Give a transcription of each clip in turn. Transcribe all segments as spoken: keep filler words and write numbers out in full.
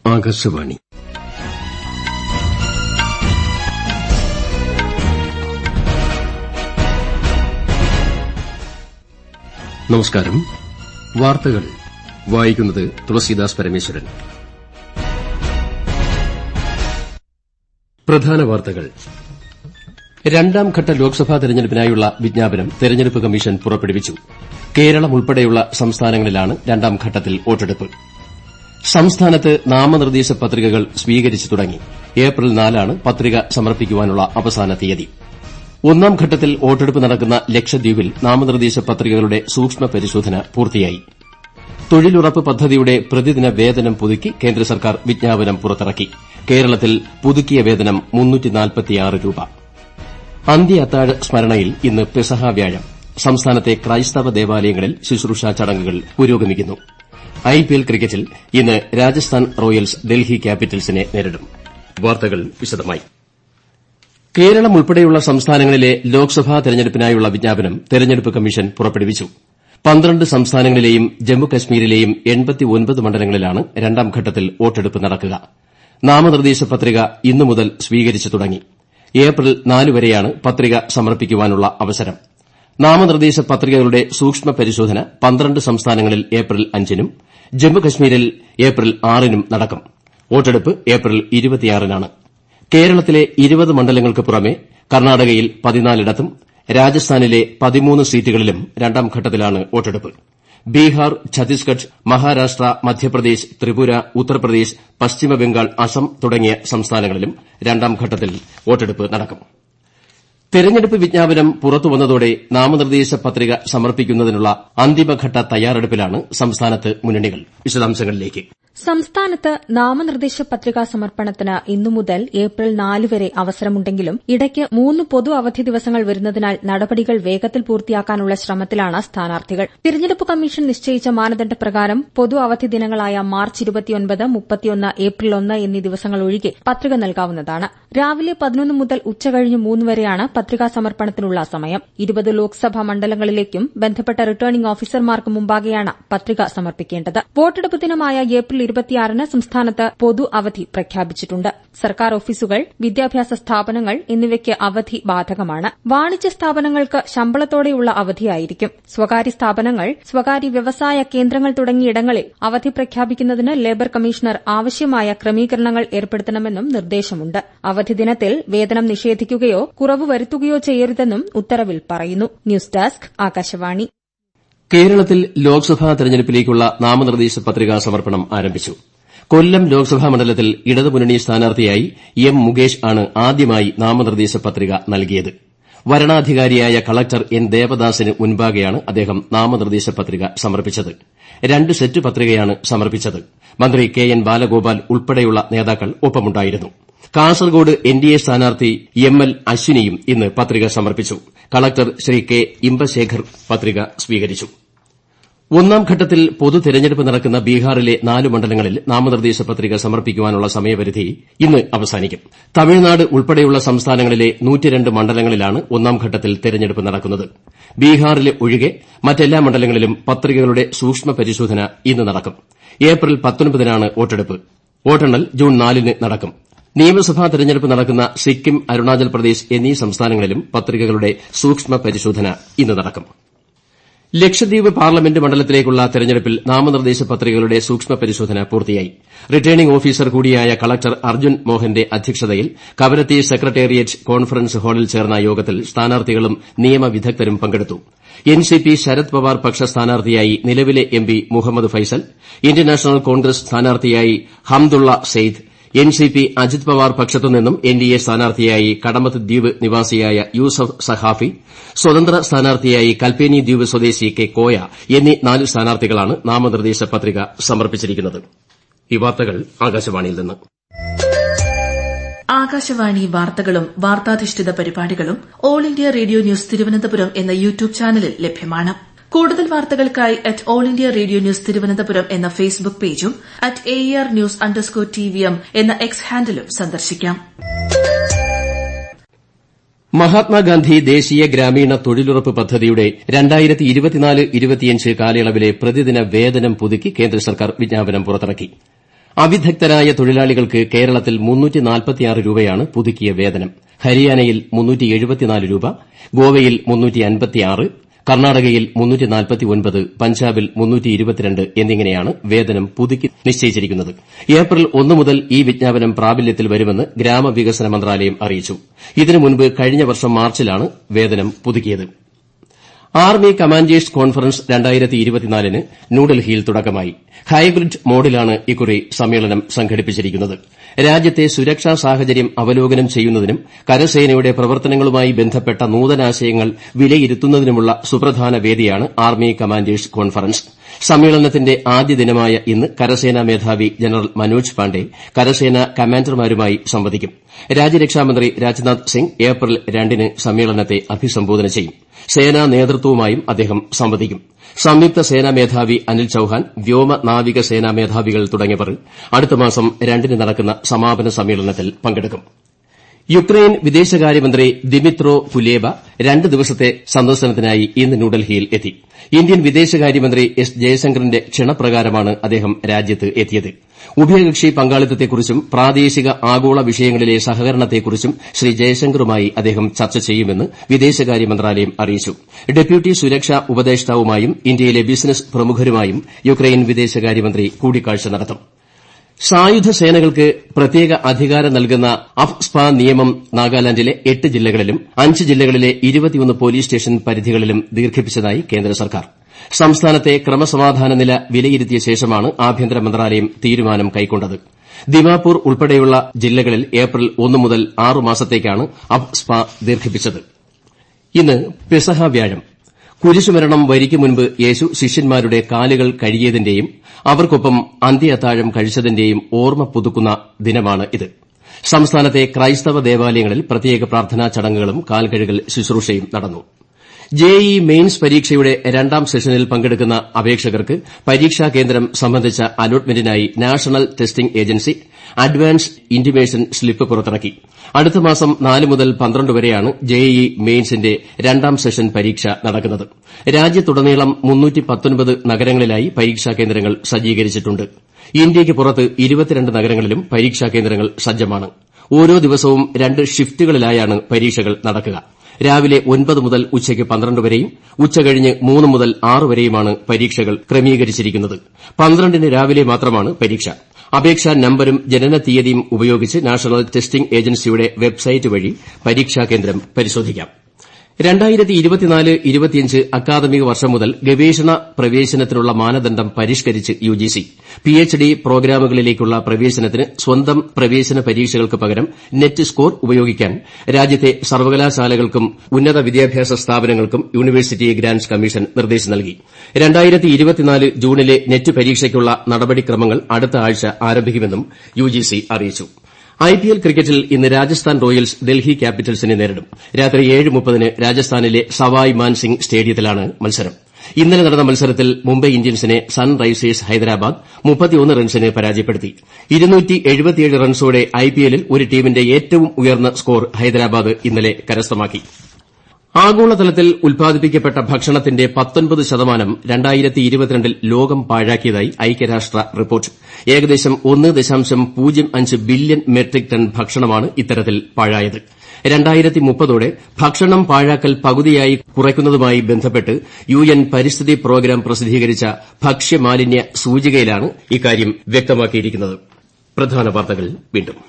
ആകാശവാണി. നമസ്കാരം. വാർത്തകൾ വായിക്കുന്നത് തുളസീദാസ് പരമേശ്വരൻ. പ്രധാന വാർത്തകൾ. രണ്ടാം ഘട്ട ലോക്സഭാ തെരഞ്ഞെടുപ്പിനായുള്ള വിജ്ഞാപനം തെരഞ്ഞെടുപ്പ് കമ്മീഷൻ പുറപ്പെടുവിച്ചു. കേരളം ഉൾപ്പെടെയുള്ള സംസ്ഥാനങ്ങളിലാണ് രണ്ടാം ഘട്ടത്തിൽ വോട്ടെടുപ്പ്. സംസ്ഥാനത്ത് നാമനിർദ്ദേശ പത്രികകൾ സ്വീകരിച്ചു തുടങ്ങി. ഏപ്രിൽ നാലാണ് പത്രിക സമർപ്പിക്കുവാനുള്ള അവസാന തീയതി. ഒന്നാം ഘട്ടത്തിൽ വോട്ടെടുപ്പ് നടക്കുന്ന ലക്ഷദ്വീപിൽ നാമനിർദ്ദേശ പത്രികകളുടെ സൂക്ഷ്മ പരിശോധന പൂർത്തിയായി. തൊഴിലുറപ്പ് പദ്ധതിയുടെ പ്രതിദിന വേതനം പുതുക്കി കേന്ദ്ര സർക്കാർ വിജ്ഞാപനം പുറത്തിറക്കി. കേരളത്തിൽ പുതുക്കിയ വേതനം മുന്നൂറ്റി നാൽപ്പത്തിയാറ് രൂപ. അന്ത്യ അത്താഴ സ്മരണയിൽ ഇന്ന് പെസഹ വ്യാഴം. സംസ്ഥാനത്തെ ക്രൈസ്തവ ദേവാലയങ്ങളിൽ ശുശ്രൂഷാ ചടങ്ങുകൾ പുരോഗമിക്കുന്നു. ഐപിഎൽ ക്രിക്കറ്റിൽ ഇന്ന് രാജസ്ഥാൻ റോയൽസ് ഡൽഹി ക്യാപിറ്റൽസിനെ നേരിടും. വാർത്തകൾ വിശദമായി. കേരളം ഉൾപ്പെടെയുള്ള സംസ്ഥാനങ്ങളിലെ ലോക്സഭാ തെരഞ്ഞെടുപ്പിനായുള്ള വിജ്ഞാപനം തെരഞ്ഞെടുപ്പ് കമ്മീഷൻ പുറപ്പെടുവിച്ചു. പന്ത്രണ്ട് സംസ്ഥാനങ്ങളിലെയും ജമ്മുകശ്മീരിലെയും എൺപത്തിയൊൻപത് മണ്ഡലങ്ങളിലാണ് രണ്ടാം ഘട്ടത്തിൽ വോട്ടെടുപ്പ് നടക്കുക. നാമനിർദ്ദേശ പത്രിക ഇന്നു മുതൽ സ്വീകരിച്ചു തുടങ്ങി. ഏപ്രിൽ നാല് വരെയാണ് പത്രിക സമർപ്പിക്കുവാനുള്ള അവസരം. നാമനിർദ്ദേശ പത്രികകളുടെ സൂക്ഷ്മ പരിശോധന പന്ത്രണ്ട് സംസ്ഥാനങ്ങളിൽ ഏപ്രിൽ അഞ്ചിനും ജമ്മുകശ്മീരിൽ ഏപ്രിൽ ആറിനും നടക്കും. വോട്ടെടുപ്പ് ഏപ്രിൽ ഇരുപത്തിയാറിനാണ്. കേരളത്തിലെ ഇരുപത് മണ്ഡലങ്ങൾക്ക് പുറമെ കർണാടകയിൽ പതിനാലിടത്തും രാജസ്ഥാനിലെ പതിമൂന്ന് സീറ്റുകളിലും രണ്ടാം ഘട്ടത്തിലാണ് വോട്ടെടുപ്പ്. ബീഹാർ, ഛത്തീസ്ഗഡ്, മഹാരാഷ്ട്ര, മധ്യപ്രദേശ്, ത്രിപുര, ഉത്തർപ്രദേശ്, പശ്ചിമബംഗാൾ, അസം തുടങ്ങിയ സംസ്ഥാനങ്ങളിലും രണ്ടാം ഘട്ടത്തിൽ വോട്ടെടുപ്പ് നടക്കും. തെരഞ്ഞെടുപ്പ് വിജ്ഞാപനം പുറത്തുവന്നതോടെ നാമനിർദ്ദേശ പത്രിക സമർപ്പിക്കുന്നതിനുള്ള അന്തിമഘട്ട തയ്യാറെടുപ്പിലാണ് സംസ്ഥാനത്ത് മുന്നണികൾ. വിശദാംശങ്ങളിലേക്ക്. സംസ്ഥാനത്ത് നാമനിർദ്ദേശ പത്രികാ സമർപ്പണത്തിന് ഇന്നു മുതൽ ഏപ്രിൽ നാല് വരെ അവസരമുണ്ടെങ്കിലും ഇടയ്ക്ക് മൂന്ന് പൊതു അവധി ദിവസങ്ങൾ വരുന്നതിനാൽ നടപടികൾ വേഗത്തിൽ പൂർത്തിയാക്കാനുള്ള ശ്രമത്തിലാണ് സ്ഥാനാർത്ഥികൾ. തിരഞ്ഞെടുപ്പ് കമ്മീഷൻ നിശ്ചയിച്ച മാനദണ്ഡപ്രകാരം പൊതു അവധി ദിനങ്ങളായ മാർച്ച് ഇരുപത്തിയൊൻപത്, മുപ്പത്തിയൊന്ന്, ഏപ്രിൽ ഒന്ന് എന്നീ ദിവസങ്ങൾ ഒഴികെ പത്രിക നൽകാവുന്നതാണ്. രാവിലെ പതിനൊന്ന് മുതൽ ഉച്ചകഴിഞ്ഞ് മൂന്ന് വരെയാണ് പത്രികാ സമർപ്പണത്തിനുള്ള സമയം. ഇരുപത് ലോക്സഭാ മണ്ഡലങ്ങളിലേക്കും ബന്ധപ്പെട്ട റിട്ടേണിംഗ് ഓഫീസർമാർക്ക് മുമ്പാകെയാണ് പത്രിക സമർപ്പിക്കേണ്ടത്. വോട്ടെടുപ്പ് ദിനമായ ഏപ്രിൽ ഇരുപത്തിയാറിന് സംസ്ഥാനത്ത് പൊതു അവധി പ്രഖ്യാപിച്ചിട്ടുണ്ട്. സർക്കാർ ഓഫീസുകൾ, വിദ്യാഭ്യാസ സ്ഥാപനങ്ങൾ എന്നിവയ്ക്ക് അവധി ബാധകമാണ്. വാണിജ്യ സ്ഥാപനങ്ങൾക്ക് ശമ്പളത്തോടെയുള്ള അവധിയായിരിക്കും. സ്വകാര്യ സ്ഥാപനങ്ങൾ, സ്വകാര്യ വ്യവസായ കേന്ദ്രങ്ങൾ തുടങ്ങിയിടങ്ങളിൽ അവധി പ്രഖ്യാപിക്കുന്നതിന് ലേബർ കമ്മീഷണർ ആവശ്യമായ ക്രമീകരണങ്ങൾ ഏർപ്പെടുത്തണമെന്നും നിർദ്ദേശമുണ്ട്. അവധി ദിനത്തിൽ വേതനം നിഷേധിക്കുകയോ കുറവ് വരുത്തുകയോ ചെയ്യരുതെന്നും ഉത്തരവിൽ പറയുന്നു. News desk, Akashvani. കേരളത്തിൽ ലോക്സഭാ തെരഞ്ഞെടുപ്പിലേക്കുള്ള നാമനിർദ്ദേശ പത്രികാ സമർപ്പണം ആരംഭിച്ചു. കൊല്ലം ലോക്സഭാ മണ്ഡലത്തിൽ ഇടതുമുന്നണി സ്ഥാനാർത്ഥിയായി എം മുകേഷ് ആണ് ആദ്യമായി നാമനിർദ്ദേശ പത്രിക നൽകിയത്. വരണാധികാരിയായ കളക്ടർ എൻ ദേവദാസിന് മുൻപാകെയാണ് അദ്ദേഹം നാമനിർദ്ദേശ പത്രിക സമർപ്പിച്ചത്. രണ്ട് സെറ്റ് പത്രികയാണ് സമർപ്പിച്ചത്. മന്ത്രി കെ എൻ ബാലഗോപാൽ ഉൾപ്പെടെയുള്ള നേതാക്കൾ ഒപ്പമുണ്ടായിരുന്നു. കാസർകോട് എൻ ഡി എ സ്ഥാനാർത്ഥി എം എൽ അശ്വിനിയും ഇന്ന് പത്രിക സമർപ്പിച്ചു. കളക്ടർ ശ്രീ കെ ഇമ്പശേഖർ പത്രിക സ്വീകരിച്ചു. ഒന്നാം ഘട്ടത്തിൽ പൊതു തെരഞ്ഞെടുപ്പ് നടക്കുന്ന ബീഹാറിലെ നാല് മണ്ഡലങ്ങളിൽ നാമനിർദ്ദേശ പത്രിക സമർപ്പിക്കുവാനുള്ള സമയപരിധി ഇന്ന് അവസാനിക്കും. തമിഴ്നാട് ഉൾപ്പെടെയുള്ള സംസ്ഥാനങ്ങളിലെ നൂറ്റിരണ്ട് മണ്ഡലങ്ങളിലാണ് ഒന്നാം ഘട്ടത്തിൽ തെരഞ്ഞെടുപ്പ് നടക്കുന്നത്. ബീഹാറിലെ ഒഴികെ മറ്റെല്ലാ മണ്ഡലങ്ങളിലും പത്രികകളുടെ സൂക്ഷ്മ പരിശോധന ഇന്ന് നടക്കും. ഏപ്രിൽ പത്തൊൻപതിനാണ് വോട്ടെടുപ്പ്. വോട്ടെണ്ണൽ ജൂൺ നാലിന് നടക്കും. നിയമസഭാ തെരഞ്ഞെടുപ്പ് നടക്കുന്ന സിക്കിം, അരുണാചൽ പ്രദേശ് എന്നീ സംസ്ഥാനങ്ങളിലും പത്രികകളുടെ സൂക്ഷ്മ പരിശോധന ഇന്ന് നടക്കും. ലക്ഷദ്വീപ് പാർലമെന്റ് മണ്ഡലത്തിലേക്കുള്ള തെരഞ്ഞെടുപ്പിൽ നാമനിർദ്ദേശ പത്രികകളുടെ സൂക്ഷ്മ പരിശോധന പൂർത്തിയായി. റിട്ടേണിംഗ് ഓഫീസർ കൂടിയായ കളക്ടർ അർജുൻ മോഹന്റെ അധ്യക്ഷതയിൽ കവരത്തി സെക്രട്ടേറിയറ്റ് കോൺഫറൻസ് ഹാളിൽ ചേർന്ന യോഗത്തിൽ സ്ഥാനാർത്ഥികളും നിയമവിദഗ്ധരും പങ്കെടുത്തു. N C P Sharad Pawar പക്ഷ സ്ഥാനാർത്ഥിയായി നിലവിലെ M P Muhammad Faizal, Indian National Congress സ്ഥാനാർത്ഥിയായി Hamdullah Sayeed, N C P Ajit Pawar പക്ഷത്തുനിന്നും എൻ ഡി എ സ്ഥാനാർത്ഥിയായി കടമത്ത് ദ്വീപ് നിവാസിയായ യൂസഫ് സഹാഫി, സ്വതന്ത്ര സ്ഥാനാർത്ഥിയായി കൽപ്പേനി ദ്വീപ് സ്വദേശി കെ കോയ എന്നീ നാല് സ്ഥാനാർത്ഥികളാണ് നാമനിർദ്ദേശ പത്രിക സമർപ്പിച്ചിരിക്കുന്നത്. ഈ വാർത്തകൾ ആകാശവാണിയിൽ നിന്ന്. ആകാശവാണി വാർത്തകളും വാർത്താധിഷ്ഠിത പരിപാടികളും All India Radio News Thiruvananthapuram എന്ന യൂട്യൂബ് ചാനലിൽ ലഭ്യമാണ്. കൂടുതൽ വാർത്തകൾക്കായി at All India Radio News Thiruvananthapuram എന്ന ഫേസ്ബുക്ക് പേജും at A R news underscore T V M എന്ന എക്സ് ഹാൻഡിലും സന്ദർശിക്കാം. മഹാത്മാഗാന്ധി ദേശീയ ഗ്രാമീണ തൊഴിലുറപ്പ് പദ്ധതിയുടെ രണ്ടായിരത്തി ഇരുപത്തിനാല് ഇരുപത്തിയഞ്ച് കാലയളവിലെ പ്രതിദിന വേതനം പുതുക്കി കേന്ദ്ര സർക്കാർ വിജ്ഞാപനം പുറത്തിറക്കി. അവിദഗ്ധരായ തൊഴിലാളികൾക്ക് കേരളത്തിൽ മുന്നൂറ്റി നാൽപ്പത്തിയാറ് രൂപയാണ് പുതുക്കിയ വേതനം. ഹരിയാനയിൽ മുന്നൂറ്റി എഴുപത്തിനാല് രൂപ, ഗോവയിൽ മുന്നൂറ്റി അൻപത്തിയാറ്, കർണാടകയിൽ മുന്നൂറ്റി നാൽപ്പത്തിയൊൻപത്, പഞ്ചാബിൽ മുന്നൂറ്റി ഇരുപത്തിരണ്ട് എന്നിങ്ങനെയാണ് വേതനം പുതുക്കി നിശ്ചയിച്ചിരിക്കുന്നത്. ഏപ്രിൽ ഒന്ന് മുതൽ ഈ വിജ്ഞാപനം പ്രാബല്യത്തിൽ വരുമെന്ന് ഗ്രാമവികസന മന്ത്രാലയം അറിയിച്ചു. ഇതിനു മുൻപ് കഴിഞ്ഞ വർഷം മാർച്ചിലാണ് വേതനം പുതുക്കിയത്. ആർമി കമാൻഡേഴ്സ് കോൺഫറൻസ് രണ്ടായിരത്തി ഇരുപത്തിനാലിന് ന്യൂഡൽഹിയിൽ തുടക്കമായി. ഹൈബ്രിഡ് മോഡിലാണ് ഇക്കുറി സമ്മേളനം സംഘടിപ്പിച്ചിരിക്കുന്നത്. രാജ്യത്തെ സുരക്ഷാ സാഹചര്യം അവലോകനം ചെയ്യുന്നതിനും കരസേനയുടെ പ്രവർത്തനങ്ങളുമായി ബന്ധപ്പെട്ട നൂതനാശയങ്ങൾ വിലയിരുത്തുന്നതിനുമുള്ള സുപ്രധാന വേദിയാണ് ആർമി കമാൻഡേഴ്സ് കോൺഫറൻസ്. സമ്മേളനത്തിന്റെ ആദ്യ ദിനമായ ഇന്ന് കരസേനാ മേധാവി ജനറൽ മനോജ് പാണ്ഡെ കരസേനാ കമാൻഡർമാരുമായി സംവദിക്കും. രാജ്യരക്ഷാമന്ത്രി രാജ്നാഥ് സിംഗ് ഏപ്രിൽ രണ്ടിന് സമ്മേളനത്തെ അഭിസംബോധന ചെയ്യും. സേനാ നേതൃത്വവുമായും അദ്ദേഹം സംവദിക്കും. സംയുക്ത സേനാ മേധാവി അനിൽ ചൌഹാൻ, വ്യോമ നാവിക സേനാ മേധാവികൾ തുടങ്ങിയവർ അടുത്ത മാസം രണ്ടിന് നടക്കുന്ന സമാപന സമ്മേളനത്തിൽ പങ്കെടുക്കും. യുക്രൈൻ വിദേശകാര്യമന്ത്രി ദിമിത്രോ കുലേബ രണ്ട് ദിവസത്തെ സന്ദർശനത്തിനായി ഇന്ന് ന്യൂഡൽഹിയിൽ എത്തി. ഇന്ത്യൻ വിദേശകാര്യമന്ത്രി എസ് ജയശങ്കറിന്റെ ക്ഷണപ്രകാരമാണ് അദ്ദേഹം രാജ്യത്ത് എത്തിയത്. ഉഭയകക്ഷി പങ്കാളിത്തത്തെക്കുറിച്ചും പ്രാദേശിക ആഗോള വിഷയങ്ങളിലെ സഹകരണത്തെക്കുറിച്ചും ശ്രീ ജയശങ്കറുമായി അദ്ദേഹം ചർച്ച ചെയ്യുമെന്ന് വിദേശകാര്യ മന്ത്രാലയം അറിയിച്ചു. ഡെപ്യൂട്ടി സുരക്ഷാ ഉപദേഷ്ടാവുമായും ഇന്ത്യയിലെ ബിസിനസ് പ്രമുഖരുമായും യുക്രൈൻ വിദേശകാര്യമന്ത്രി കൂടിക്കാഴ്ച നടത്തും. സായുധ സേനകൾക്ക് പ്രത്യേക അധികാരം നൽകുന്ന അഫ്സ്പ നിയമം നാഗാലാന്റിലെ എട്ട് ജില്ലകളിലും അഞ്ച് ജില്ലകളിലെ ഇരുപത്തിയൊന്ന് പോലീസ് സ്റ്റേഷൻ പരിധികളിലും ദീർഘിപ്പിച്ചതായി കേന്ദ്ര സർക്കാർ. സംസ്ഥാനത്തെ ക്രമസമാധാന നില വിലയിരുത്തിയ ശേഷമാണ് ആഭ്യന്തര മന്ത്രാലയം തീരുമാനം കൈക്കൊണ്ടത്. ദിമാപൂർ ഉൾപ്പെടെയുള്ള ജില്ലകളിൽ ഏപ്രിൽ ഒന്ന് മുതൽ ആറ് മാസത്തേക്കാണ് അഫ്സ്പ ദീർഘിപ്പിച്ചത്. ഇന്ന് പെസഹ വ്യാഴം. കുരിശുമരണം വരിക്ക് മുൻപ് യേശു ശിഷ്യന്മാരുടെ കാലുകൾ കഴുകിയതിന്റെയും അവർക്കൊപ്പം അന്ത്യ അത്താഴം കഴിച്ചതിന്റെയും ഓർമ്മ പുതുക്കുന്ന ദിനമാണ് ഇത്. സംസ്ഥാനത്തെ ക്രൈസ്തവ ദേവാലയങ്ങളിൽ പ്രത്യേക പ്രാർത്ഥനാ ചടങ്ങുകളും കാൽകഴുകൽ ശുശ്രൂഷയും നടന്നു. ജെഇഇ മെയിൻസ് പരീക്ഷയുടെ രണ്ടാം സെഷനിൽ പങ്കെടുക്കുന്ന അപേക്ഷകർക്ക് പരീക്ഷാ കേന്ദ്രം സംബന്ധിച്ച അലോട്ട്മെന്റിനായി National Testing Agency advance intimation slip പുറത്തിറക്കി. അടുത്ത മാസം നാല് മുതൽ പന്ത്രണ്ട് വരെയാണ് ജെഇഇ മെയിൻസിന്റെ രണ്ടാം സെഷൻ പരീക്ഷ നടക്കുന്നത്. രാജ്യത്തുടനീളം മുന്നൂറ്റി പത്തൊൻപത് നഗരങ്ങളിലായി പരീക്ഷാ കേന്ദ്രങ്ങൾ സജ്ജീകരിച്ചിട്ടുണ്ട്. ഇന്ത്യയ്ക്ക് പുറത്ത് ഇരുപത്തിരണ്ട് നഗരങ്ങളിലും പരീക്ഷാ കേന്ദ്രങ്ങൾ സജ്ജമാണ്. ഓരോ ദിവസവും രണ്ട് ഷിഫ്റ്റുകളിലായാണ് പരീക്ഷകൾ നടക്കുക. രാവിലെ ഒൻപത് മുതൽ ഉച്ചയ്ക്ക് പന്ത്രണ്ട് വരെയും ഉച്ചകഴിഞ്ഞ് മൂന്ന് മുതൽ ആറ് വരെയുമാണ് പരീക്ഷകൾ ക്രമീകരിച്ചിരിക്കുന്നത്. പന്ത്രണ്ടിന് രാവിലെ മാത്രമാണ് പരീക്ഷ. അപേക്ഷാ നമ്പരും ജനനതീയതിയും ഉപയോഗിച്ച് നാഷണൽ ടെസ്റ്റിംഗ് ഏജൻസിയുടെ വെബ്സൈറ്റ് വഴി പരീക്ഷാ കേന്ദ്രം പരിശോധിക്കാം. രണ്ടായിരത്തി ഇരുപത്തിനാല് ഇരുപത്തിയഞ്ച് അക്കാദമിക വർഷം മുതൽ ഗവേഷണ പ്രവേശനത്തിനുള്ള മാനദണ്ഡം പരിഷ്കരിച്ച് യുജിസി. പിഎച്ച്ഡി പ്രോഗ്രാമുകളിലേക്കുള്ള പ്രവേശനത്തിന് സ്വന്തം പ്രവേശന പരീക്ഷകൾക്ക് പകരം നെറ്റ് സ്കോർ ഉപയോഗിക്കാൻ രാജ്യത്തെ സർവകലാശാലകൾക്കും ഉന്നത വിദ്യാഭ്യാസ സ്ഥാപനങ്ങൾക്കും യൂണിവേഴ്സിറ്റി ഗ്രാന്റ്സ് കമ്മീഷൻ നിർദ്ദേശം നൽകി. രണ്ടായിരത്തി ഇരുപത്തിനാല് ജൂണിലെ നെറ്റ് പരീക്ഷയ്ക്കുള്ള നടപടിക്രമങ്ങൾ അടുത്ത ആഴ്ച ആരംഭിക്കുമെന്നും യുജിസി അറിയിച്ചു. ഐപിഎൽ ക്രിക്കറ്റിൽ ഇന്ന് രാജസ്ഥാൻ റോയൽസ് ഡൽഹി ക്യാപിറ്റൽസിനെ നേരിടും. രാത്രി ഏഴ് മുപ്പതിന് രാജസ്ഥാനിലെ സവായ് മാൻസിംഗ് സ്റ്റേഡിയത്തിലാണ് മത്സരം. ഇന്നലെ നടന്ന മത്സരത്തിൽ മുംബൈ ഇന്ത്യൻസിനെ സൺറൈസേഴ്സ് ഹൈദരാബാദ് മുപ്പത്തിയൊന്ന് റൺസിന് പരാജയപ്പെടുത്തി. ഇരുന്നൂറ്റി എഴുപത്തിയേഴ് റൺസോടെ ഐപിഎല്ലിൽ ഒരു ടീമിന്റെ ഏറ്റവും ഉയർന്ന സ്കോർ ഹൈദരാബാദ് ഇന്നലെ കരസ്ഥമാക്കി. ആഗോളതലത്തിൽ ഉൽപ്പാദിപ്പിക്കപ്പെട്ട ഭക്ഷണത്തിന്റെ പത്തൊൻപത് ശതമാനം രണ്ടായിരത്തി ഇരുപത്തിരണ്ടിൽ ലോകം പാഴാക്കിയതായി ഐക്യരാഷ്ട്ര റിപ്പോർട്ട്. ഏകദേശം ഒന്ന് ദശാംശം പൂജ്യം അഞ്ച് ബില്യൺ മെട്രിക് ടൺ ഭക്ഷണമാണ് ഇത്തരത്തിൽ പാഴായത്. രണ്ടായിരത്തി മുപ്പതോടെ ഭക്ഷണം പാഴാക്കൽ പകുതിയായി കുറയ്ക്കുന്നതുമായി ബന്ധപ്പെട്ട് യുഎൻ പരിസ്ഥിതി പ്രോഗ്രാം പ്രസിദ്ധീകരിച്ച ഭക്ഷ്യമാലിന്യ സൂചികയിലാണ് ഇക്കാര്യം വ്യക്തമാക്കിയിരിക്കുന്നത്. പ്രധാന വാർത്തകൾ വീണ്ടും.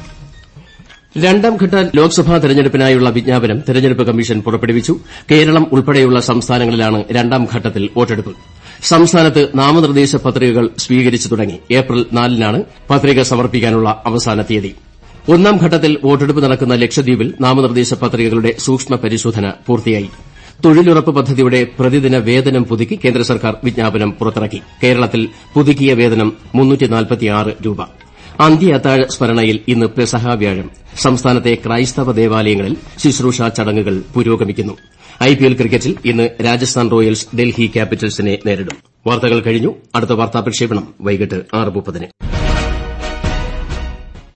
രണ്ടാംഘട്ട ലോക്സഭാ തെരഞ്ഞെടുപ്പിനായുള്ള വിജ്ഞാപനം തെരഞ്ഞെടുപ്പ് കമ്മീഷൻ പുറപ്പെടുവിച്ചു. കേരളം ഉൾപ്പെടെയുള്ള സംസ്ഥാനങ്ങളിലാണ് രണ്ടാം ഘട്ടത്തിൽ വോട്ടെടുപ്പ്. സംസ്ഥാനത്ത് നാമനിർദ്ദേശ പത്രികകൾ സ്വീകരിച്ചു തുടങ്ങി. ഏപ്രിൽ നാലിനാണ് പത്രിക സമർപ്പിക്കാനുള്ള അവസാന തീയതി. ഒന്നാം ഘട്ടത്തിൽ വോട്ടെടുപ്പ് നടക്കുന്ന ലക്ഷദ്വീപിൽ നാമനിർദ്ദേശ പത്രികകളുടെ സൂക്ഷ്മ പരിശോധന പൂർത്തിയായി. തൊഴിലുറപ്പ് പദ്ധതിയുടെ പ്രതിദിന വേതനം പുതുക്കി കേന്ദ്ര സർക്കാർ വിജ്ഞാപനം പുറത്തിറക്കി. കേരളത്തിൽ പുതുക്കിയ വേതനം മുന്നൂറ്റി നാൽപ്പത്തിയാറ് രൂപ. അന്ത്യ അത്താഴ സ്മരണയിൽ ഇന്ന് പെസഹ വ്യാഴം. സംസ്ഥാനത്തെ ക്രൈസ്തവ ദേവാലയങ്ങളിൽ ശുശ്രൂഷാ ചടങ്ങുകൾ പുരോഗമിക്കുന്നു. ഐപിഎൽ ക്രിക്കറ്റിൽ ഇന്ന് രാജസ്ഥാൻ റോയൽസ് ഡൽഹി ക്യാപിറ്റൽസിനെ നേരിടും. വാർത്തകൾ കഴിഞ്ഞു. അടുത്ത വാർത്താ പ്രക്ഷേപണം വൈകിട്ട് ആറ് മുപ്പതിന്.